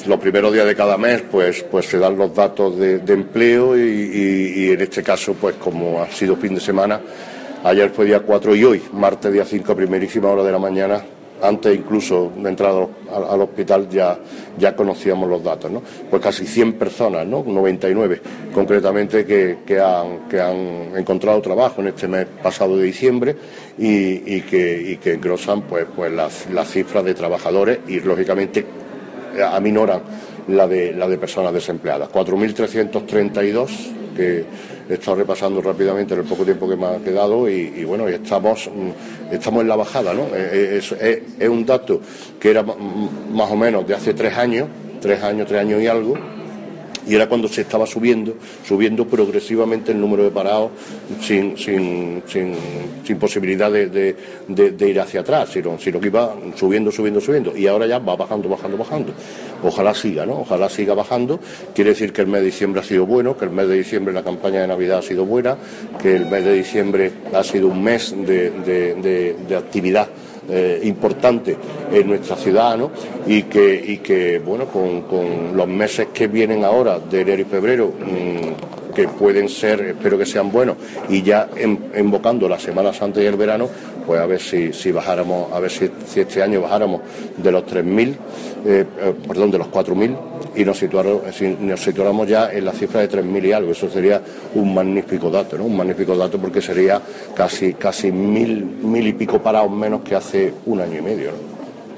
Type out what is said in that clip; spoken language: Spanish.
los primeros días de cada mes pues se dan los datos de empleo y en este caso, pues como ha sido fin de semana, ayer fue día 4 y hoy, martes día 5, a primerísima hora de la mañana, antes incluso de entrar al hospital ya conocíamos los datos, ¿no? Pues casi 100 personas, ¿no? 99 concretamente que han encontrado trabajo en este mes pasado de diciembre y que engrosan pues las cifras de trabajadores y lógicamente aminoran la de personas desempleadas. 4.332 que he estado repasando rápidamente en el poco tiempo que me ha quedado y bueno, estamos en la bajada, ¿no? Es un dato que era más o menos de hace 3 años y algo, y era cuando se estaba subiendo progresivamente el número de parados sin posibilidad de ir hacia atrás, sino que iba subiendo, y ahora ya va bajando. Ojalá siga, ¿no? Ojalá siga bajando. Quiere decir que el mes de diciembre ha sido bueno, que el mes de diciembre la campaña de Navidad ha sido buena, que el mes de diciembre ha sido un mes de actividad importante en nuestra ciudad, ¿no? Y que bueno, con los meses que vienen ahora de enero y febrero, que pueden ser, espero que sean buenos, y ya invocando la Semana Santa y el verano, pues a ver si bajáramos, a ver si este año bajáramos de los 3.000, de los 4.000 y nos situáramos ya en la cifra de 3.000 y algo. Eso sería un magnífico dato, ¿no? Un magnífico dato porque sería casi 1.000 y pico parados menos que hace un año y medio, ¿no?